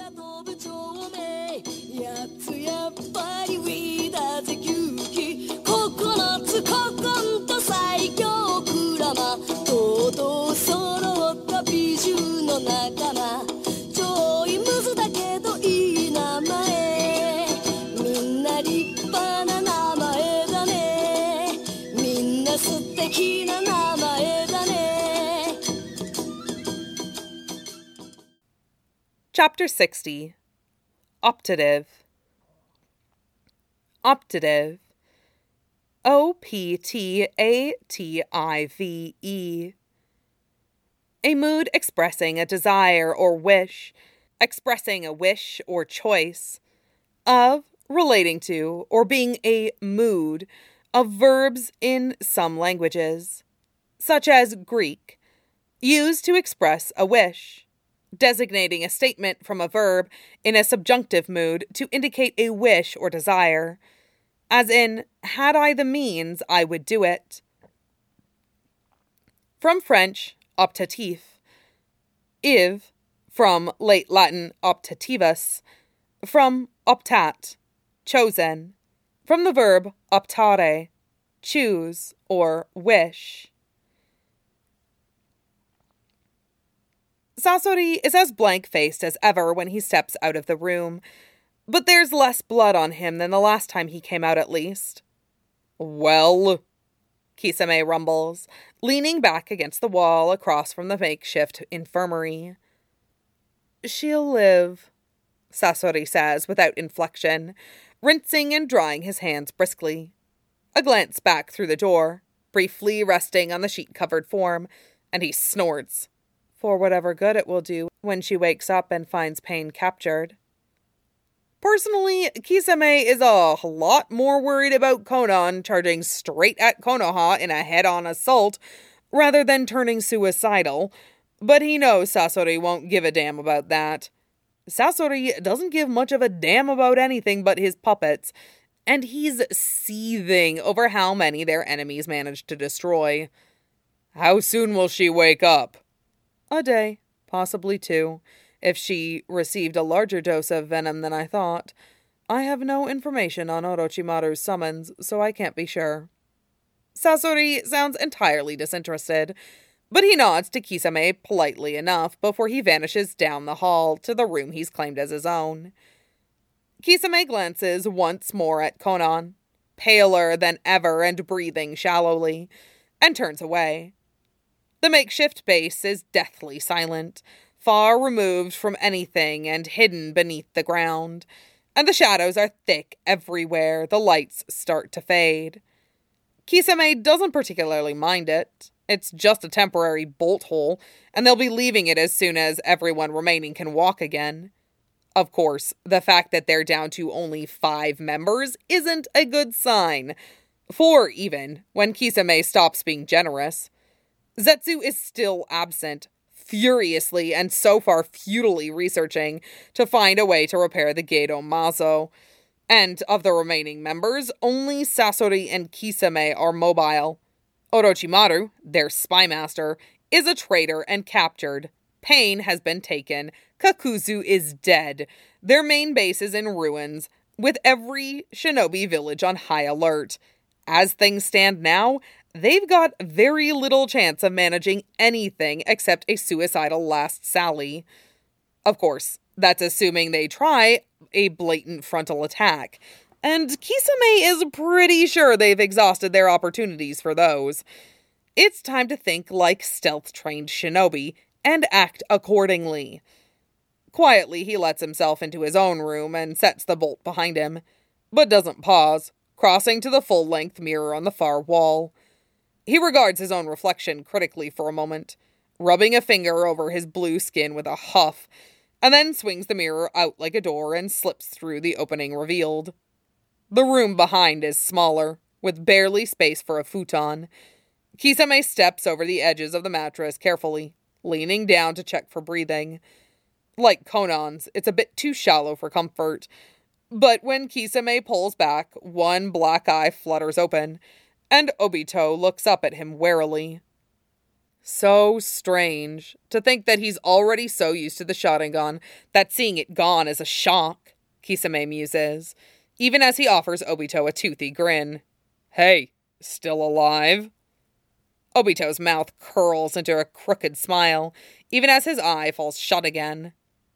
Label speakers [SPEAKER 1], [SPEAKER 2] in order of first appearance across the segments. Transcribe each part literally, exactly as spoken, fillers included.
[SPEAKER 1] Chapter sixty. Optative. Optative. O P T A T I V E. A mood expressing a desire or wish, expressing a wish or choice, of, relating to, or being a mood of verbs in some languages, such as Greek, used to express a wish, designating a statement from a verb in a subjunctive mood to indicate a wish or desire, as in, had I the means, I would do it. From French, optatif. Iv, from late Latin optativus, from optat, chosen, from the verb optare, choose or wish. Sasori is as blank-faced as ever when he steps out of the room, but there's less blood on him than the last time he came out, at least. "Well," Kisame rumbles, leaning back against the wall across from the makeshift infirmary. "She'll live," Sasori says without inflection, rinsing and drying his hands briskly. A glance back through the door, briefly resting on the sheet-covered form, and he snorts. For whatever good it will do when she wakes up and finds Pain captured. Personally, Kisame is a lot more worried about Konan charging straight at Konoha in a head-on assault rather than turning suicidal, but he knows Sasori won't give a damn about that. Sasori doesn't give much of a damn about anything but his puppets, and he's seething over how many their enemies managed to destroy. "How soon will she wake up?" "A day, possibly two, if she received a larger dose of venom than I thought. I have no information on Orochimaru's summons, so I can't be sure." Sasori sounds entirely disinterested, but he nods to Kisame politely enough before he vanishes down the hall to the room he's claimed as his own. Kisame glances once more at Konan, paler than ever and breathing shallowly, and turns away. The makeshift base is deathly silent, far removed from anything and hidden beneath the ground, and the shadows are thick everywhere the lights start to fade. Kisame doesn't particularly mind it. It's just a temporary bolt hole, and they'll be leaving it as soon as everyone remaining can walk again. Of course, the fact that they're down to only five members isn't a good sign. Four, even, when Kisame stops being generous. Zetsu is still absent, furiously and so far futilely researching to find a way to repair the Gedo Mazo. And of the remaining members, only Sasori and Kisame are mobile. Orochimaru, their spy master, is a traitor and captured. Pain has been taken. Kakuzu is dead. Their main base is in ruins, with every shinobi village on high alert. As things stand now, they've got very little chance of managing anything except a suicidal last sally. Of course, that's assuming they try a blatant frontal attack, and Kisame is pretty sure they've exhausted their opportunities for those. It's time to think like stealth-trained shinobi and act accordingly. Quietly, he lets himself into his own room and sets the bolt behind him, but doesn't pause, crossing to the full-length mirror on the far wall. He regards his own reflection critically for a moment, rubbing a finger over his blue skin with a huff, and then swings the mirror out like a door and slips through the opening revealed. The room behind is smaller, with barely space for a futon. Kisame steps over the edges of the mattress carefully, leaning down to check for breathing. Like Konan's, it's a bit too shallow for comfort, but when Kisame pulls back, one black eye flutters open, and Obito looks up at him warily. So strange to think that he's already so used to the Sharingan that seeing it gone is a shock, Kisame muses, even as he offers Obito a toothy grin. Hey, still alive? Obito's mouth curls into a crooked smile, even as his eye falls shut again.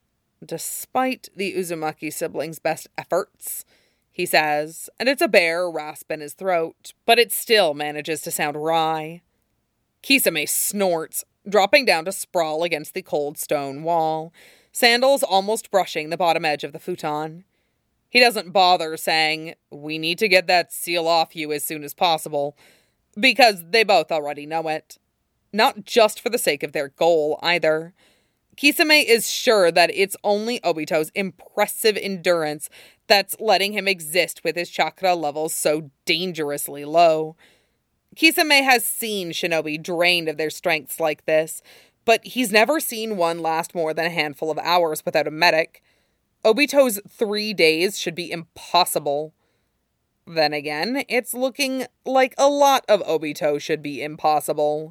[SPEAKER 1] Despite the Uzumaki siblings' best efforts, he says, and it's a bare rasp in his throat, but it still manages to sound wry. Kisame snorts, dropping down to sprawl against the cold stone wall, sandals almost brushing the bottom edge of the futon. He doesn't bother saying, "We need to get that seal off you as soon as possible," because they both already know it. Not just for the sake of their goal, either. Kisame is sure that it's only Obito's impressive endurance that's letting him exist with his chakra levels so dangerously low. Kisame has seen shinobi drained of their strengths like this, but he's never seen one last more than a handful of hours without a medic. Obito's three days should be impossible. Then again, it's looking like a lot of Obito should be impossible.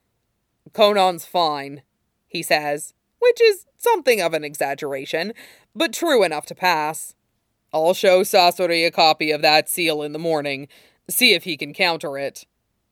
[SPEAKER 1] "Konan's fine," he says, which is something of an exaggeration, but true enough to pass. "I'll show Sasori a copy of that seal in the morning, see if he can counter it."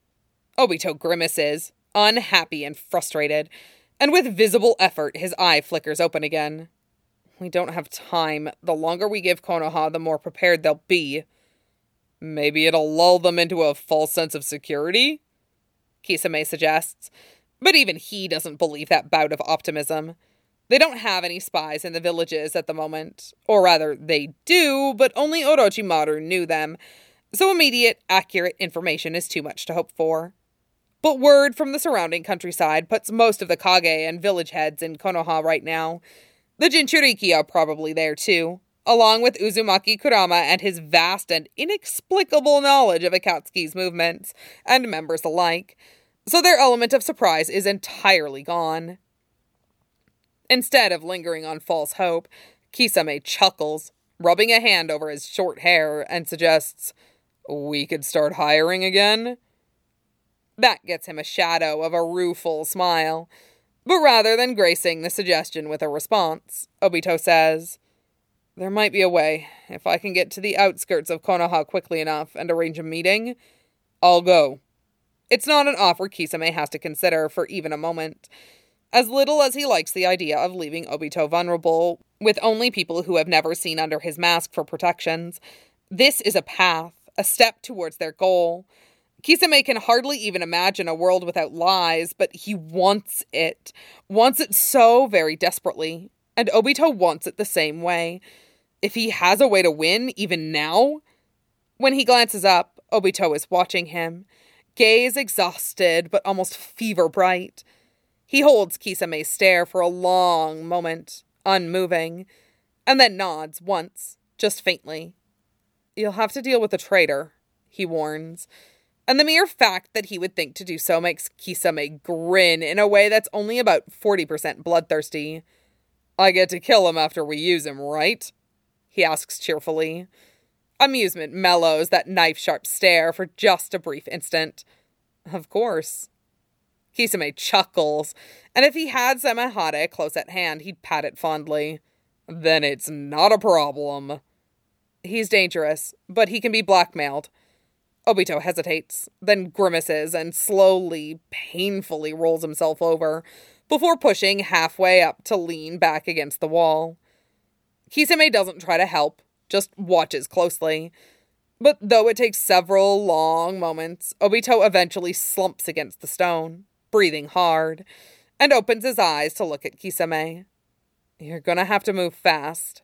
[SPEAKER 1] Obito grimaces, unhappy and frustrated, and with visible effort his eye flickers open again. "We don't have time. The longer we give Konoha, the more prepared they'll be." "Maybe it'll lull them into a false sense of security?" Kisame suggests, but even he doesn't believe that bout of optimism. They don't have any spies in the villages at the moment, or rather, they do, but only Orochimaru knew them, so immediate, accurate information is too much to hope for. But word from the surrounding countryside puts most of the Kage and village heads in Konoha right now. The Jinchuriki are probably there too, along with Uzumaki Kurama and his vast and inexplicable knowledge of Akatsuki's movements, and members alike, so their element of surprise is entirely gone. Instead of lingering on false hope, Kisame chuckles, rubbing a hand over his short hair, and suggests, "We could start hiring again?" That gets him a shadow of a rueful smile, but rather than gracing the suggestion with a response, Obito says, "There might be a way. If I can get to the outskirts of Konoha quickly enough and arrange a meeting, I'll go." It's not an offer Kisame has to consider for even a moment. As little as he likes the idea of leaving Obito vulnerable, with only people who have never seen under his mask for protections, this is a path, a step towards their goal. Kisame can hardly even imagine a world without lies, but he wants it. Wants it so very desperately. And Obito wants it the same way. If he has a way to win, even now? When he glances up, Obito is watching him. Gaze exhausted, but almost fever bright. He holds Kisame's stare for a long moment, unmoving, and then nods once, just faintly. "You'll have to deal with a traitor," he warns. And the mere fact that he would think to do so makes Kisame grin in a way that's only about forty percent bloodthirsty. "I get to kill him after we use him, right?" he asks cheerfully. Amusement mellows that knife-sharp stare for just a brief instant. "Of course." Kisame chuckles, and if he had Samehade close at hand, he'd pat it fondly. "Then it's not a problem." He's dangerous, but he can be blackmailed. Obito hesitates, then grimaces and slowly, painfully rolls himself over, before pushing halfway up to lean back against the wall. Kisame doesn't try to help, just watches closely. But though it takes several long moments, Obito eventually slumps against the stone, breathing hard, and opens his eyes to look at Kisame. "You're gonna have to move fast."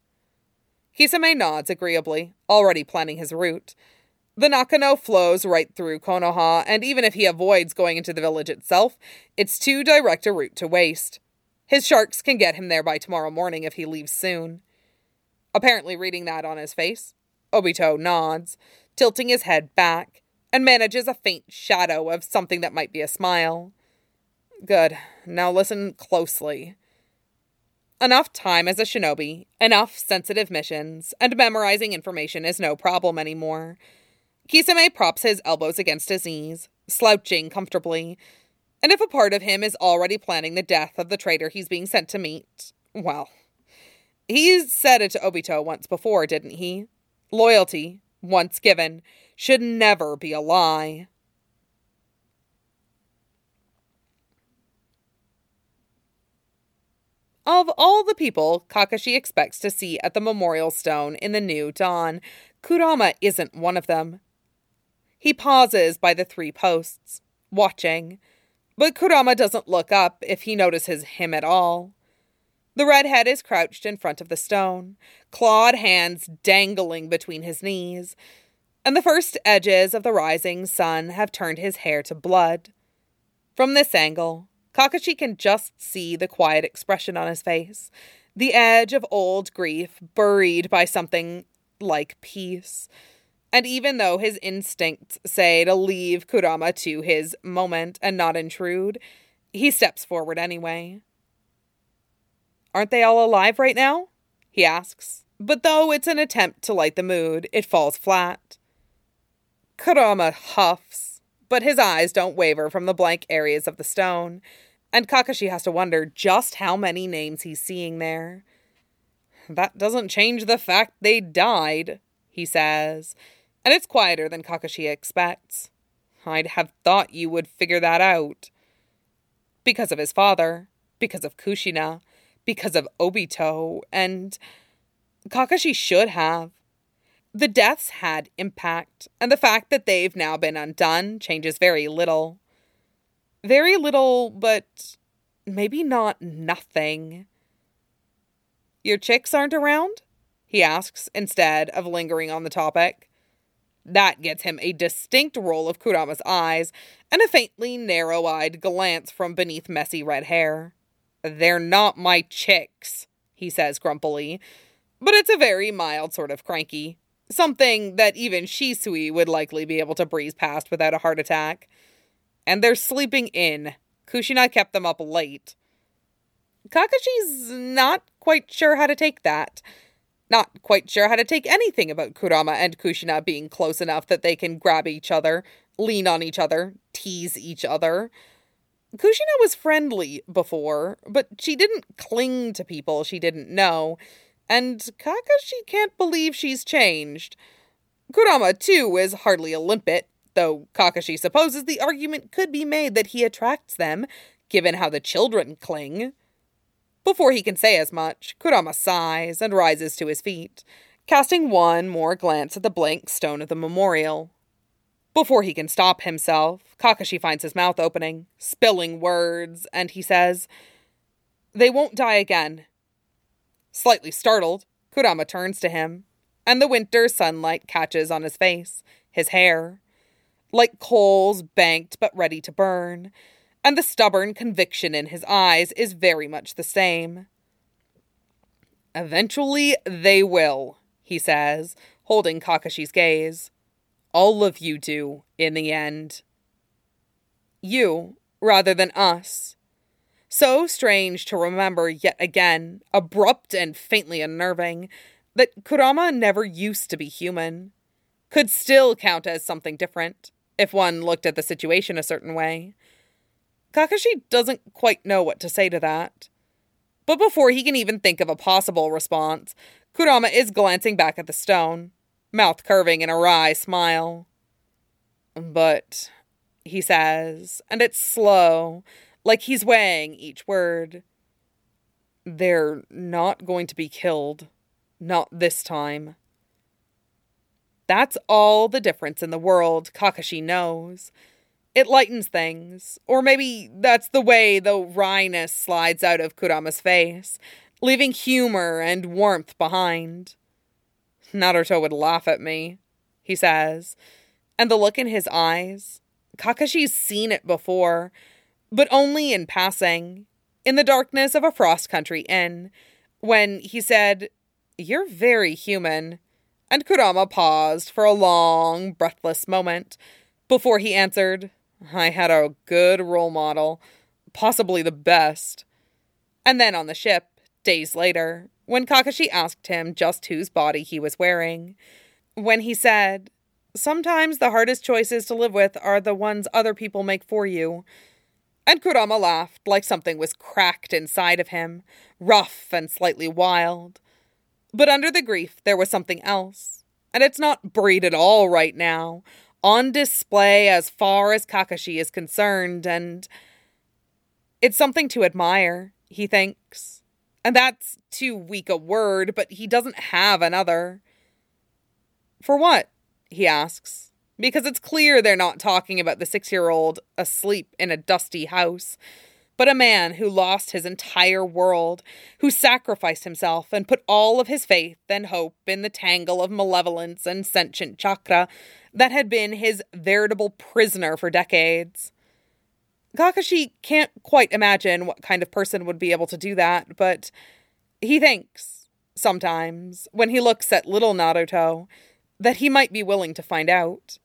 [SPEAKER 1] Kisame nods agreeably, already planning his route. The Nakano flows right through Konoha, and even if he avoids going into the village itself, it's too direct a route to waste. His sharks can get him there by tomorrow morning if he leaves soon. Apparently reading that on his face, Obito nods, tilting his head back, and manages a faint shadow of something that might be a smile. "Good. Now listen closely." Enough time as a shinobi, enough sensitive missions, and memorizing information is no problem anymore. Kisame props his elbows against his knees, slouching comfortably. And if a part of him is already planning the death of the traitor he's being sent to meet, well, he's said it to Obito once before, didn't he? Loyalty, once given, should never be a lie. Of all the people Kakashi expects to see at the memorial stone in the new dawn, Kurama isn't one of them. He pauses by the three posts, watching, but Kurama doesn't look up if he notices him at all. The redhead is crouched in front of the stone, clawed hands dangling between his knees, and the first edges of the rising sun have turned his hair to blood. From this angle, Kakashi can just see the quiet expression on his face, the edge of old grief buried by something like peace. And even though his instincts say to leave Kurama to his moment and not intrude, he steps forward anyway. "Aren't they all alive right now?" he asks. But though it's an attempt to light the mood, it falls flat. Kurama huffs, but his eyes don't waver from the blank areas of the stone, and Kakashi has to wonder just how many names he's seeing there. "That doesn't change the fact they died," he says, and it's quieter than Kakashi expects. "I'd have thought you would figure that out." Because of his father, because of Kushina, because of Obito, and Kakashi should have. The deaths had impact, and the fact that they've now been undone changes very little. Very little, but maybe not nothing. "Your chicks aren't around?" he asks, instead of lingering on the topic. That gets him a distinct roll of Kurama's eyes and a faintly narrow-eyed glance from beneath messy red hair. "They're not my chicks," he says grumpily, but it's a very mild sort of cranky. Something that even Shisui would likely be able to breeze past without a heart attack. "And they're sleeping in. Kushina kept them up late." Kakashi's not quite sure how to take that. Not quite sure how to take anything about Kurama and Kushina being close enough that they can grab each other, lean on each other, tease each other. Kushina was friendly before, but she didn't cling to people she didn't know, and Kakashi can't believe she's changed. Kurama, too, is hardly a limpet, though Kakashi supposes the argument could be made that he attracts them, given how the children cling. Before he can say as much, Kurama sighs and rises to his feet, casting one more glance at the blank stone of the memorial. Before he can stop himself, Kakashi finds his mouth opening, spilling words, and he says, "They won't die again." Slightly startled, Kurama turns to him, and the winter sunlight catches on his face, his hair, like coals banked but ready to burn, and the stubborn conviction in his eyes is very much the same. "Eventually they will," he says, holding Kakashi's gaze. "All of you do, in the end." You, rather than us. So strange to remember yet again, abrupt and faintly unnerving, that Kurama never used to be human. Could still count as something different, if one looked at the situation a certain way. Kakashi doesn't quite know what to say to that. But before he can even think of a possible response, Kurama is glancing back at the stone, mouth curving in a wry smile. "But," he says, and it's slow, like he's weighing each word. "They're not going to be killed. Not this time." That's all the difference in the world, Kakashi knows. It lightens things, or maybe that's the way the wryness slides out of Kurama's face, leaving humor and warmth behind. "Naruto would laugh at me," he says, and the look in his eyes, Kakashi's seen it before, but only in passing, in the darkness of a frost-country inn, when he said, "You're very human," and Kurama paused for a long, breathless moment, before he answered, "I had a good role model, possibly the best." And then on the ship, days later, when Kakashi asked him just whose body he was wearing, when he said, "Sometimes the hardest choices to live with are the ones other people make for you," And Kurama laughed like something was cracked inside of him, rough and slightly wild. But under the grief, there was something else. And it's not buried at all right now, on display as far as Kakashi is concerned, and it's something to admire, he thinks. And that's too weak a word, but he doesn't have another. For what? He asks. Because it's clear they're not talking about the six-year-old asleep in a dusty house, but a man who lost his entire world, who sacrificed himself and put all of his faith and hope in the tangle of malevolence and sentient chakra that had been his veritable prisoner for decades. Kakashi can't quite imagine what kind of person would be able to do that, but he thinks, sometimes, when he looks at little Naruto, that he might be willing to find out.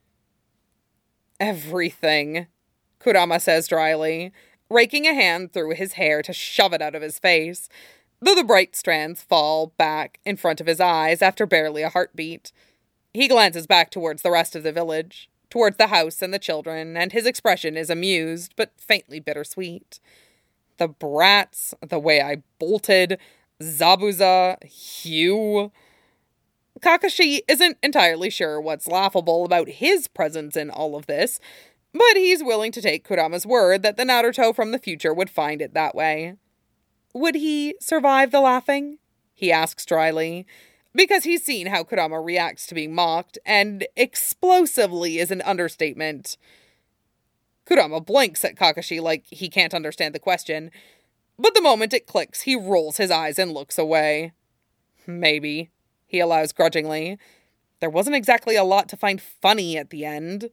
[SPEAKER 1] Everything, Kurama says dryly, raking a hand through his hair to shove it out of his face, though the bright strands fall back in front of his eyes after barely a heartbeat. He glances back towards the rest of the village, towards the house and the children, and his expression is amused, but faintly bittersweet. The brats, the way I bolted, Zabuza, Hugh. Kakashi isn't entirely sure what's laughable about his presence in all of this, but he's willing to take Kurama's word that the Naruto from the future would find it that way. Would he survive the laughing? He asks dryly, because he's seen how Kurama reacts to being mocked, and explosively is an understatement. Kurama blinks at Kakashi like he can't understand the question, but the moment it clicks, he rolls his eyes and looks away. Maybe, he allows grudgingly. There wasn't exactly a lot to find funny at the end.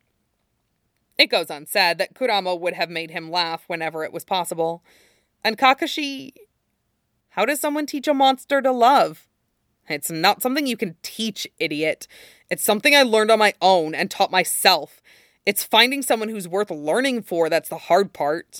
[SPEAKER 1] It goes unsaid that Kurama would have made him laugh whenever it was possible. And Kakashi... How does someone teach a monster to love? It's not something you can teach, idiot. It's something I learned on my own and taught myself. It's finding someone who's worth learning for that's the hard part.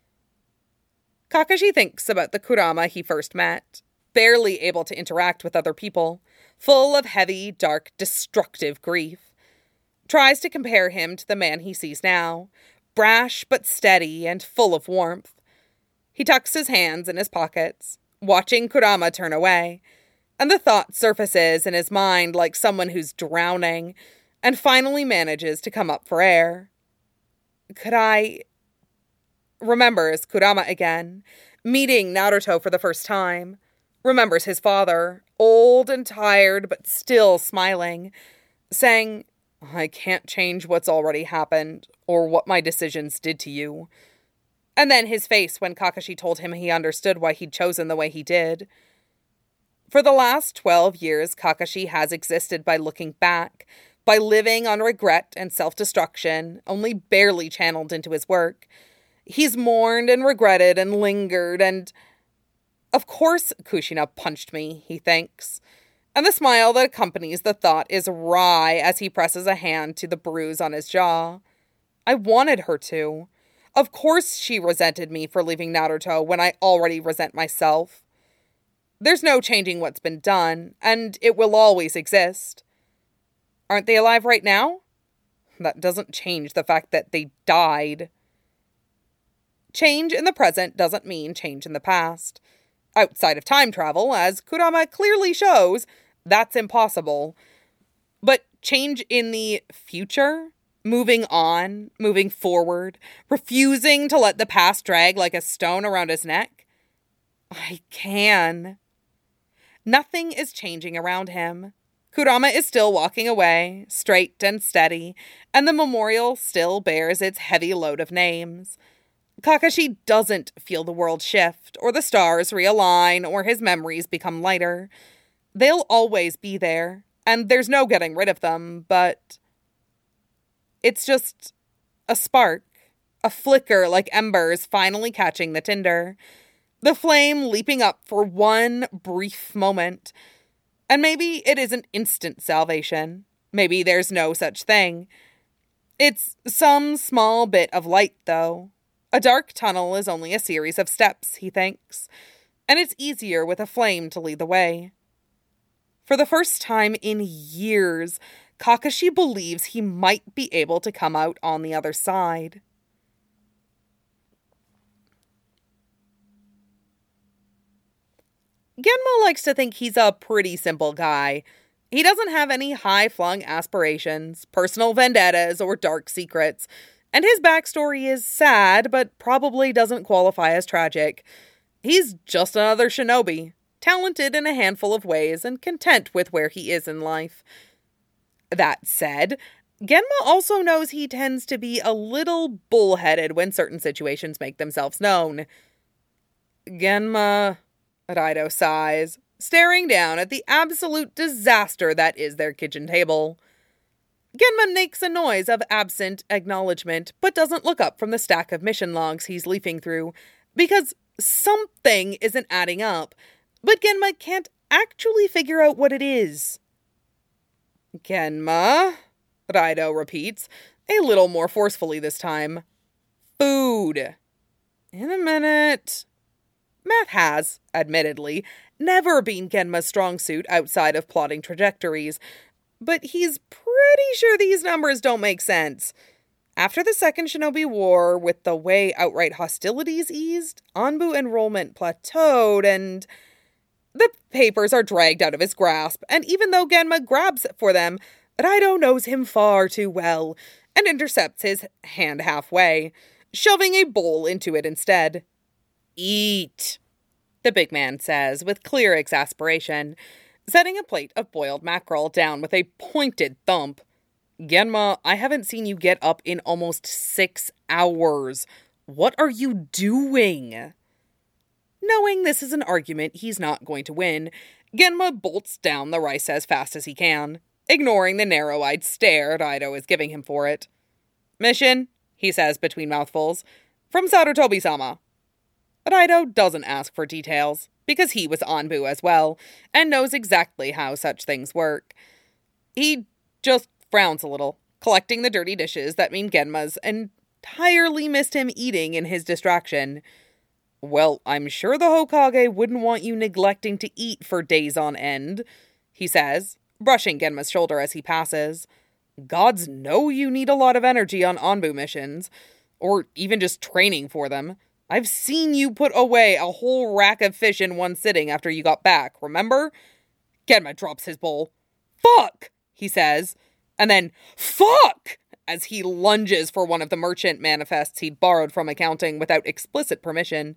[SPEAKER 1] Kakashi thinks about the Kurama he first met, barely able to interact with other people, full of heavy, dark, destructive grief. Tries to compare him to the man he sees now, brash but steady and full of warmth. He tucks his hands in his pockets, watching Kurama turn away, and the thought surfaces in his mind like someone who's drowning, and finally manages to come up for air. Could I... Remembers Kurama again, meeting Naruto for the first time. Remembers his father, old and tired but still smiling, saying, I can't change what's already happened, or what my decisions did to you. And then his face when Kakashi told him he understood why he'd chosen the way he did. For the last twelve years, Kakashi has existed by looking back, by living on regret and self-destruction, only barely channeled into his work. He's mourned and regretted and lingered and... Of course Kushina punched me, he thinks. And the smile that accompanies the thought is wry as he presses a hand to the bruise on his jaw. I wanted her to. Of course she resented me for leaving Naruto when I already resent myself. There's no changing what's been done, and it will always exist. Aren't they alive right now? That doesn't change the fact that they died. Change in the present doesn't mean change in the past. Outside of time travel, as Kurama clearly shows, that's impossible. But change in the future? Moving on, moving forward, refusing to let the past drag like a stone around his neck? I can. Nothing is changing around him. Kurama is still walking away, straight and steady, and the memorial still bears its heavy load of names. Kakashi doesn't feel the world shift, or the stars realign, or his memories become lighter. They'll always be there, and there's no getting rid of them, but... It's just a spark, a flicker like embers finally catching the tinder. The flame leaping up for one brief moment. And maybe it isn't instant salvation. Maybe there's no such thing. It's some small bit of light, though. A dark tunnel is only a series of steps, he thinks, and it's easier with a flame to lead the way. For the first time in years, Kakashi believes he might be able to come out on the other side. Genma likes to think he's a pretty simple guy. He doesn't have any high-flung aspirations, personal vendettas, or dark secrets, and his backstory is sad, but probably doesn't qualify as tragic. He's just another shinobi, talented in a handful of ways and content with where he is in life. That said, Genma also knows he tends to be a little bullheaded when certain situations make themselves known. Genma, Raido sighs, staring down at the absolute disaster that is their kitchen table. Genma makes a noise of absent acknowledgement, but doesn't look up from the stack of mission logs he's leafing through, because something isn't adding up, but Genma can't actually figure out what it is. Genma, Raido repeats, a little more forcefully this time. Food. In a minute. Math has, admittedly, never been Genma's strong suit outside of plotting trajectories, but he's pretty sure these numbers don't make sense. After the Second Shinobi War, with the way outright hostilities eased, Anbu enrollment plateaued, and the papers are dragged out of his grasp, and even though Genma grabs for them, Raido knows him far too well, and intercepts his hand halfway, shoving a bowl into it instead. Eat, the big man says with clear exasperation, setting a plate of boiled mackerel down with a pointed thump. Genma, I haven't seen you get up in almost six hours. What are you doing? Knowing this is an argument he's not going to win, Genma bolts down the rice as fast as he can, ignoring the narrow-eyed stare Raido is giving him for it. Mission, he says between mouthfuls, from Sarutobi-sama. Raido doesn't ask for details, because he was Anbu as well, and knows exactly how such things work. He just frowns a little, collecting the dirty dishes that mean Genma's entirely missed him eating in his distraction. Well, I'm sure the Hokage wouldn't want you neglecting to eat for days on end, he says, brushing Genma's shoulder as he passes. Gods know you need a lot of energy on Anbu missions, or even just training for them. I've seen you put away a whole rack of fish in one sitting after you got back, remember? Genma drops his bowl. Fuck, he says, and then fuck, as he lunges for one of the merchant manifests he'd borrowed from accounting without explicit permission.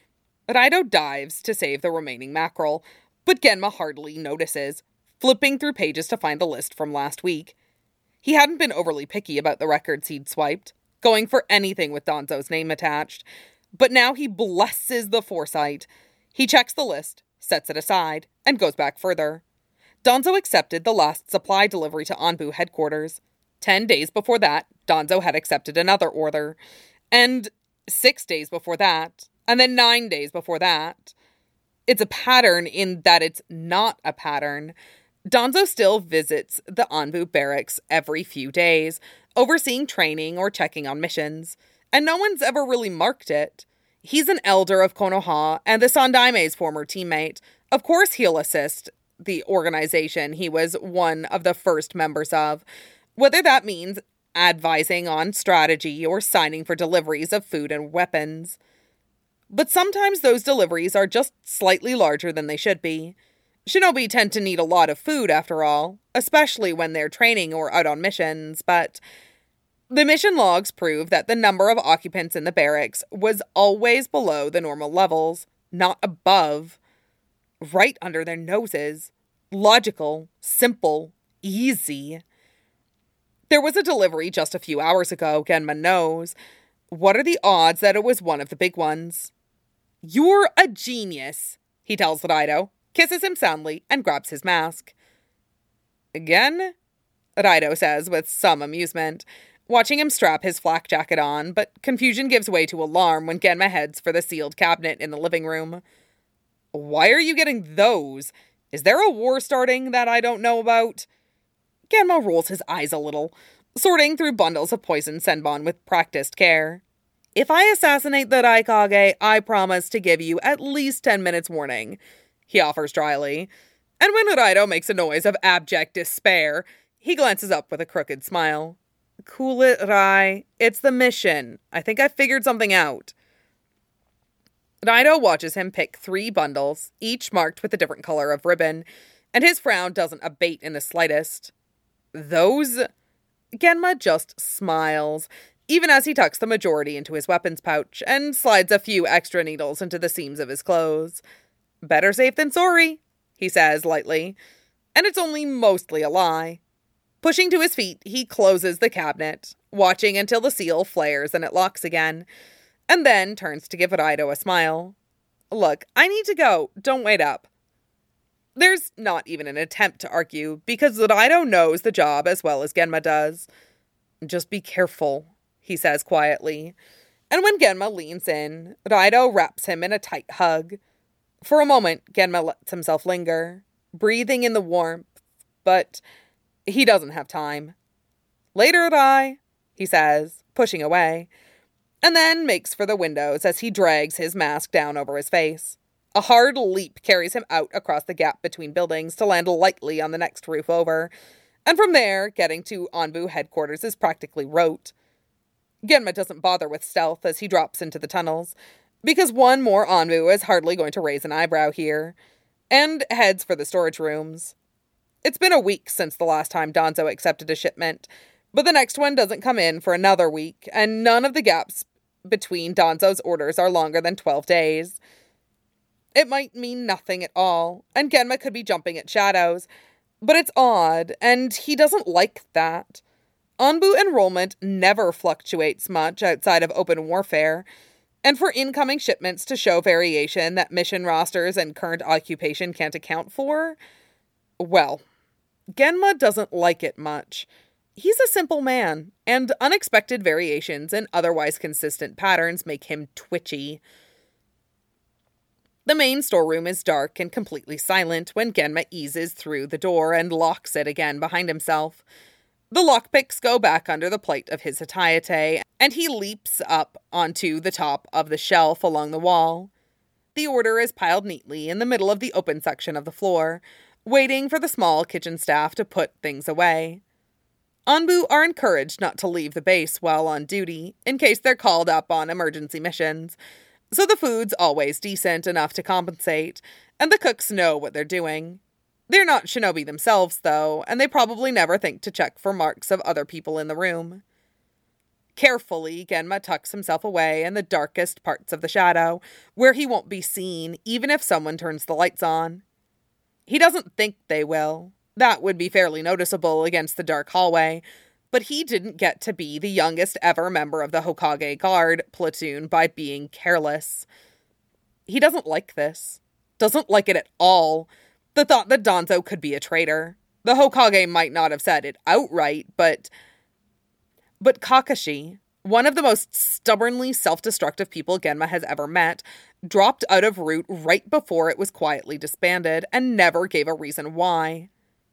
[SPEAKER 1] Raido dives to save the remaining mackerel, but Genma hardly notices, flipping through pages to find the list from last week. He hadn't been overly picky about the records he'd swiped, going for anything with Danzo's name attached, but now he blesses the foresight. He checks the list, sets it aside, and goes back further. Danzo accepted the last supply delivery to Anbu headquarters. Ten days before that, Danzo had accepted another order. And six days before that, and then nine days before that. It's a pattern in that it's not a pattern. Danzo still visits the Anbu barracks every few days, overseeing training or checking on missions. And no one's ever really marked it. He's an elder of Konoha and the Sandaime's former teammate. Of course he'll assist the organization he was one of the first members of, whether that means advising on strategy or signing for deliveries of food and weapons. But sometimes those deliveries are just slightly larger than they should be. Shinobi tend to need a lot of food, after all, especially when they're training or out on missions, but the mission logs prove that the number of occupants in the barracks was always below the normal levels, not above. Right under their noses. Logical, simple, easy. There was a delivery just a few hours ago, Genma knows. What are the odds that it was one of the big ones? You're a genius, he tells Raido, kisses him soundly, and grabs his mask. Again? Raido says with some amusement, watching him strap his flak jacket on, but confusion gives way to alarm when Genma heads for the sealed cabinet in the living room. Why are you getting those? Is there a war starting that I don't know about? Genma rolls his eyes a little, sorting through bundles of poison senbon with practiced care. If I assassinate the Raikage, I promise to give you at least ten minutes warning, he offers dryly. And when Raido makes a noise of abject despair, he glances up with a crooked smile. Cool it, Rai. It's the mission. I think I figured something out. Raido watches him pick three bundles, each marked with a different color of ribbon, and his frown doesn't abate in the slightest. Those? Genma just smiles, even as he tucks the majority into his weapons pouch and slides a few extra needles into the seams of his clothes. Better safe than sorry, he says lightly, and it's only mostly a lie. Pushing to his feet, he closes the cabinet, watching until the seal flares and it locks again, and then turns to give Raido a smile. Look, I need to go. Don't wait up. There's not even an attempt to argue, because Raido knows the job as well as Genma does. Just be careful, he says quietly, and when Genma leans in, Raido wraps him in a tight hug. For a moment, Genma lets himself linger, breathing in the warmth, but he doesn't have time. Later, Rai, he says, pushing away, and then makes for the windows as he drags his mask down over his face. A hard leap carries him out across the gap between buildings to land lightly on the next roof over, and from there, getting to Anbu headquarters is practically rote. Genma doesn't bother with stealth as he drops into the tunnels, because one more Anbu is hardly going to raise an eyebrow here, and heads for the storage rooms. It's been a week since the last time Danzo accepted a shipment, but the next one doesn't come in for another week, and none of the gaps between Danzo's orders are longer than twelve days. It might mean nothing at all, and Genma could be jumping at shadows, but it's odd, and he doesn't like that. Anbu enrollment never fluctuates much outside of open warfare, and for incoming shipments to show variation that mission rosters and current occupation can't account for, well, Genma doesn't like it much. He's a simple man, and unexpected variations in otherwise consistent patterns make him twitchy. The main storeroom is dark and completely silent when Genma eases through the door and locks it again behind himself. The lockpicks go back under the plate of his Hatayate, and he leaps up onto the top of the shelf along the wall. The order is piled neatly in the middle of the open section of the floor, waiting for the small kitchen staff to put things away. Anbu are encouraged not to leave the base while on duty, in case they're called up on emergency missions, so the food's always decent enough to compensate, and the cooks know what they're doing. They're not shinobi themselves, though, and they probably never think to check for marks of other people in the room. Carefully, Genma tucks himself away in the darkest parts of the shadow, where he won't be seen, even if someone turns the lights on. He doesn't think they will. That would be fairly noticeable against the dark hallway, but he didn't get to be the youngest ever member of the Hokage Guard platoon by being careless. He doesn't like this. Doesn't like it at all. The thought that Danzo could be a traitor. The Hokage might not have said it outright, but... But Kakashi, one of the most stubbornly self-destructive people Genma has ever met, dropped out of Root right before it was quietly disbanded and never gave a reason why.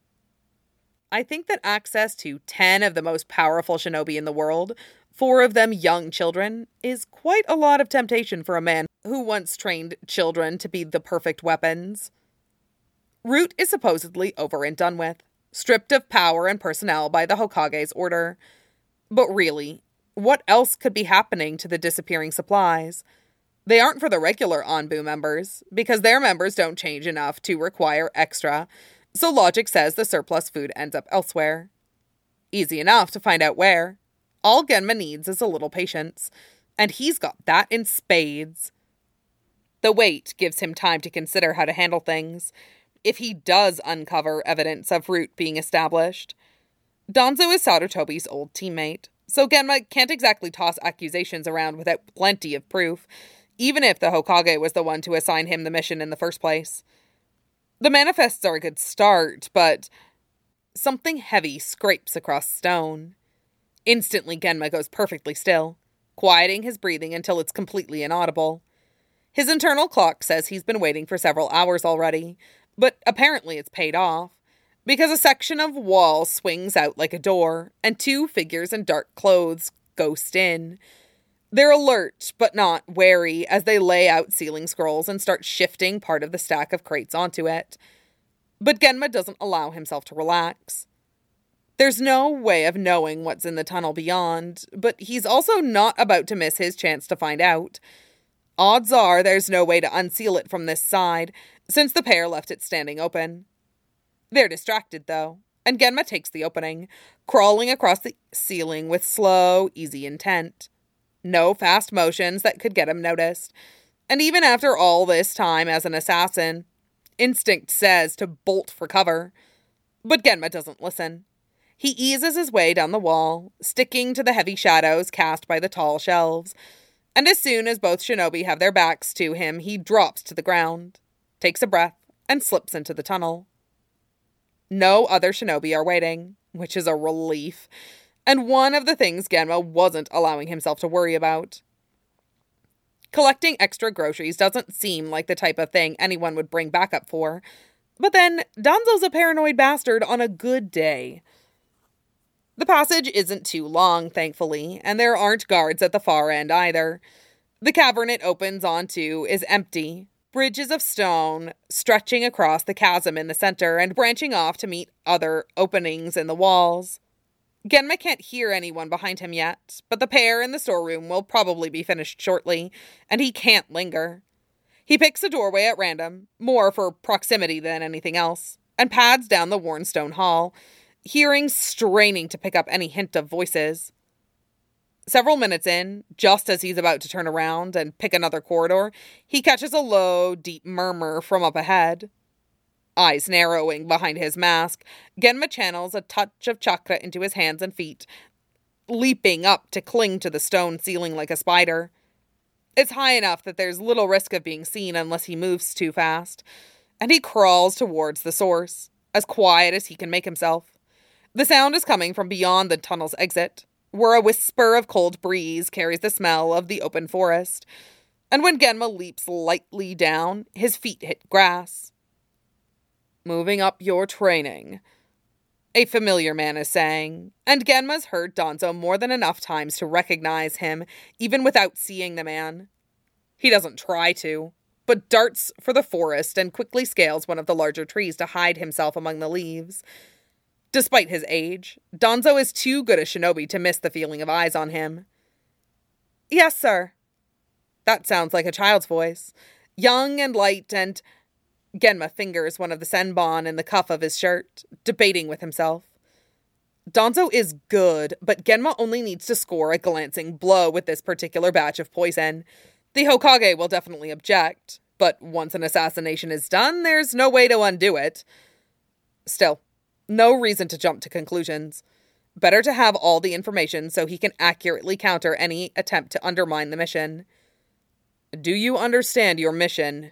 [SPEAKER 1] I think that access to ten of the most powerful shinobi in the world, four of them young children, is quite a lot of temptation for a man who once trained children to be the perfect weapons. Root is supposedly over and done with, stripped of power and personnel by the Hokage's order. But really, what else could be happening to the disappearing supplies? They aren't for the regular Anbu members, because their members don't change enough to require extra, so logic says the surplus food ends up elsewhere. Easy enough to find out where. All Genma needs is a little patience, and he's got that in spades. The wait gives him time to consider how to handle things, if he does uncover evidence of Root being established. Danzo is Sarutobi's old teammate, so Genma can't exactly toss accusations around without plenty of proof, even if the Hokage was the one to assign him the mission in the first place. The manifests are a good start, but something heavy scrapes across stone. Instantly, Genma goes perfectly still, quieting his breathing until it's completely inaudible. His internal clock says he's been waiting for several hours already, but apparently it's paid off, because a section of wall swings out like a door, and two figures in dark clothes ghost in. They're alert, but not wary, as they lay out ceiling scrolls and start shifting part of the stack of crates onto it. But Genma doesn't allow himself to relax. There's no way of knowing what's in the tunnel beyond, but he's also not about to miss his chance to find out. Odds are there's no way to unseal it from this side, since the pair left it standing open. They're distracted, though, and Genma takes the opening, crawling across the ceiling with slow, easy intent. No fast motions that could get him noticed. And even after all this time as an assassin, instinct says to bolt for cover. But Genma doesn't listen. He eases his way down the wall, sticking to the heavy shadows cast by the tall shelves. And as soon as both shinobi have their backs to him, he drops to the ground, takes a breath, and slips into the tunnel. No other shinobi are waiting, which is a relief, and one of the things Genma wasn't allowing himself to worry about. Collecting extra groceries doesn't seem like the type of thing anyone would bring backup for, but then Danzo's a paranoid bastard on a good day. The passage isn't too long, thankfully, and there aren't guards at the far end either. The cavern it opens onto is empty, bridges of stone stretching across the chasm in the center and branching off to meet other openings in the walls. Genma can't hear anyone behind him yet, but the pair in the storeroom will probably be finished shortly, and he can't linger. He picks a doorway at random, more for proximity than anything else, and pads down the worn stone hall, hearing straining to pick up any hint of voices. Several minutes in, just as he's about to turn around and pick another corridor, he catches a low, deep murmur from up ahead. Eyes narrowing behind his mask, Genma channels a touch of chakra into his hands and feet, leaping up to cling to the stone ceiling like a spider. It's high enough that there's little risk of being seen unless he moves too fast, and he crawls towards the source, as quiet as he can make himself. The sound is coming from beyond the tunnel's exit, where a whisper of cold breeze carries the smell of the open forest, and when Genma leaps lightly down, his feet hit grass. "Moving up your training," a familiar man is saying, and Genma's heard Danzo more than enough times to recognize him, even without seeing the man. He doesn't try to, but darts for the forest and quickly scales one of the larger trees to hide himself among the leaves. Despite his age, Danzo is too good a shinobi to miss the feeling of eyes on him. "Yes, sir." That sounds like a child's voice, young and light, and Genma fingers one of the senbon in the cuff of his shirt, debating with himself. Danzo is good, but Genma only needs to score a glancing blow with this particular batch of poison. The Hokage will definitely object, but once an assassination is done, there's no way to undo it. Still, no reason to jump to conclusions. Better to have all the information so he can accurately counter any attempt to undermine the mission. "Do you understand your mission?"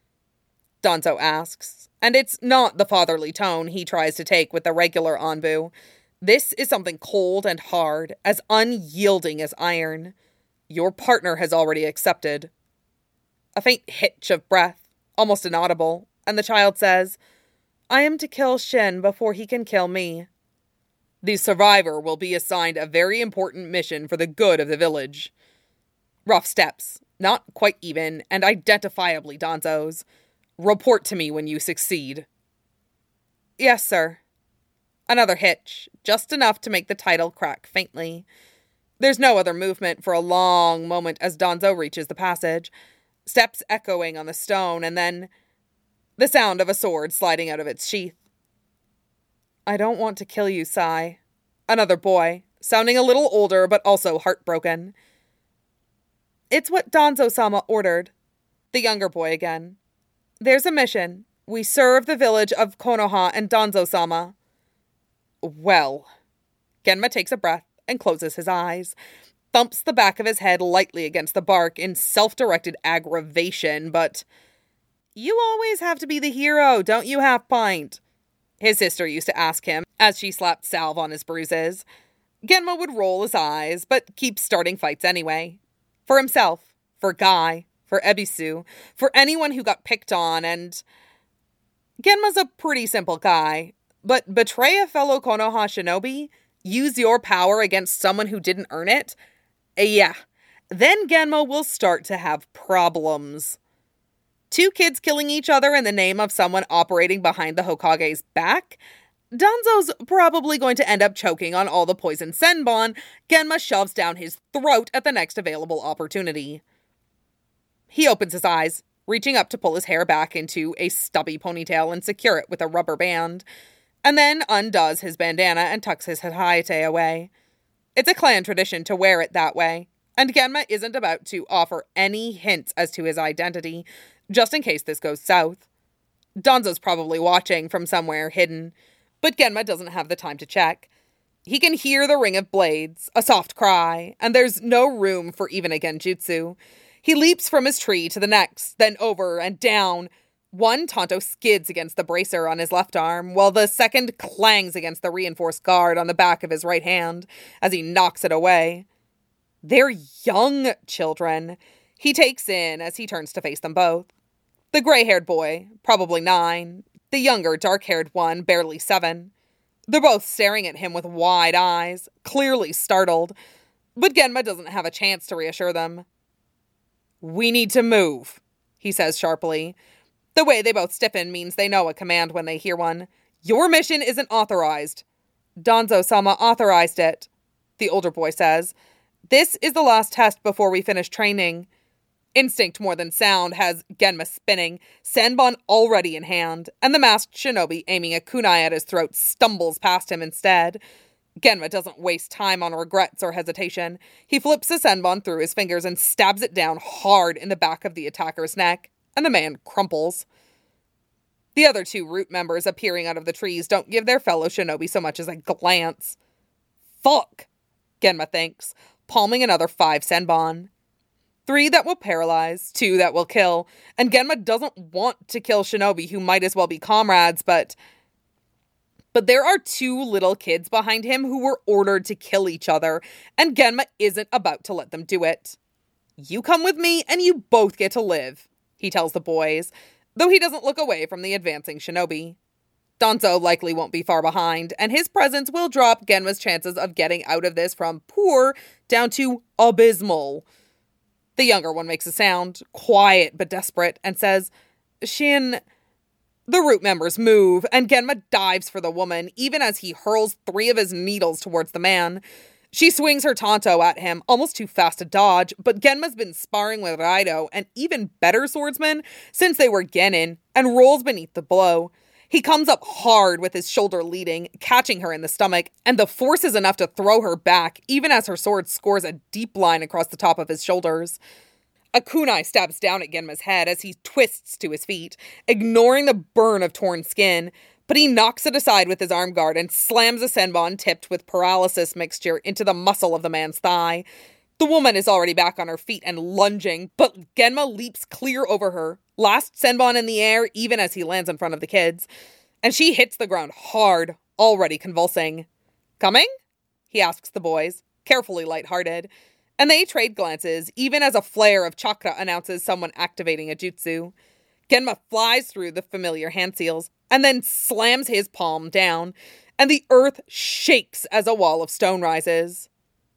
[SPEAKER 1] Danzo asks, and it's not the fatherly tone he tries to take with the regular Anbu. This is something cold and hard, as unyielding as iron. Your partner has already accepted. A faint hitch of breath, almost inaudible, and the child says, "I am to kill Shin before he can kill me." "The survivor will be assigned a very important mission for the good of the village." Rough steps, not quite even, and identifiably Danzo's. "Report to me when you succeed." "Yes, sir." Another hitch, just enough to make the title crack faintly. There's no other movement for a long moment as Danzo reaches the passage, steps echoing on the stone, and then the sound of a sword sliding out of its sheath. "I don't want to kill you, Sai." Another boy, sounding a little older but also heartbroken. "It's what Danzo-sama ordered." The younger boy again. "There's a mission. We serve the village of Konoha and Danzo-sama." Well. Genma takes a breath and closes his eyes, thumps the back of his head lightly against the bark in self-directed aggravation, but "You always have to be the hero, don't you, Half-Pint?" his sister used to ask him as she slapped salve on his bruises. Genma would roll his eyes, but keep starting fights anyway. For himself, for Guy, for Ebisu, for anyone who got picked on, and Genma's a pretty simple guy, but betray a fellow Konoha shinobi? Use your power against someone who didn't earn it? Yeah, then Genma will start to have problems. Two kids killing each other in the name of someone operating behind the Hokage's back? Danzo's probably going to end up choking on all the poison senbon Genma shoves down his throat at the next available opportunity. He opens his eyes, reaching up to pull his hair back into a stubby ponytail and secure it with a rubber band, and then undoes his bandana and tucks his hatayate away. It's a clan tradition to wear it that way, and Genma isn't about to offer any hints as to his identity, just in case this goes south. Danzo's probably watching from somewhere hidden, but Genma doesn't have the time to check. He can hear the ring of blades, a soft cry, and there's no room for even a genjutsu. He leaps from his tree to the next, then over and down. One tanto skids against the bracer on his left arm, while the second clangs against the reinforced guard on the back of his right hand as he knocks it away. They're young children, he takes in as he turns to face them both. The gray-haired boy, probably nine, the younger dark-haired one, barely seven. They're both staring at him with wide eyes, clearly startled, but Genma doesn't have a chance to reassure them. "We need to move," he says sharply. The way they both stiffen means they know a command when they hear one. "Your mission isn't authorized." "Danzo-sama authorized it," the older boy says. "This is the last test before we finish training." Instinct more than sound has Genma spinning, Senbon already in hand, and the masked shinobi aiming a kunai at his throat stumbles past him instead. Genma doesn't waste time on regrets or hesitation. He flips the senbon through his fingers and stabs it down hard in the back of the attacker's neck, and the man crumples. The other two root members appearing out of the trees don't give their fellow shinobi so much as a glance. "Fuck," Genma thinks, palming another five senbon. Three that will paralyze, two that will kill, and Genma doesn't want to kill shinobi who might as well be comrades, but... But there are two little kids behind him who were ordered to kill each other, and Genma isn't about to let them do it. "You come with me, and you both get to live," he tells the boys, though he doesn't look away from the advancing shinobi. Danzo likely won't be far behind, and his presence will drop Genma's chances of getting out of this from poor down to abysmal. The younger one makes a sound, quiet but desperate, and says, "Shin..." The root members move, and Genma dives for the woman, even as he hurls three of his needles towards the man. She swings her tanto at him, almost too fast to dodge, but Genma's been sparring with Raido, an even better swordsman, since they were genin, and rolls beneath the blow. He comes up hard with his shoulder leading, catching her in the stomach, and the force is enough to throw her back, even as her sword scores a deep line across the top of his shoulders. A kunai stabs down at Genma's head as he twists to his feet, ignoring the burn of torn skin, but he knocks it aside with his arm guard and slams a senbon tipped with paralysis mixture into the muscle of the man's thigh. The woman is already back on her feet and lunging, but Genma leaps clear over her, last senbon in the air even as he lands in front of the kids, and she hits the ground hard, already convulsing. "Coming?" he asks the boys, carefully lighthearted, and they trade glances even as a flare of chakra announces someone activating a jutsu. Genma flies through the familiar hand seals, and then slams his palm down, and the earth shakes as a wall of stone rises.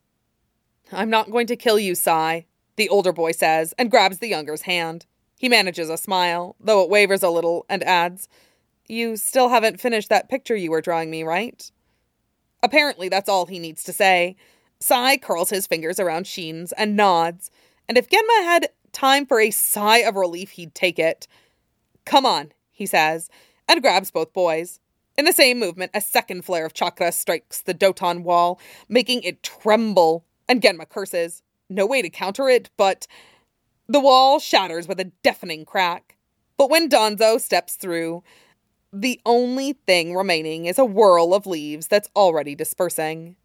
[SPEAKER 1] "I'm not going to kill you, Sai," the older boy says, and grabs the younger's hand. He manages a smile, though it wavers a little, and adds, "You still haven't finished that picture you were drawing me, right?" Apparently that's all he needs to say. Sai curls his fingers around Shin's and nods, and if Genma had time for a sigh of relief, he'd take it. "Come on," he says, and grabs both boys. In the same movement, a second flare of chakra strikes the Doton wall, making it tremble, and Genma curses. No way to counter it, but the wall shatters with a deafening crack. But when Danzo steps through, the only thing remaining is a whirl of leaves that's already dispersing.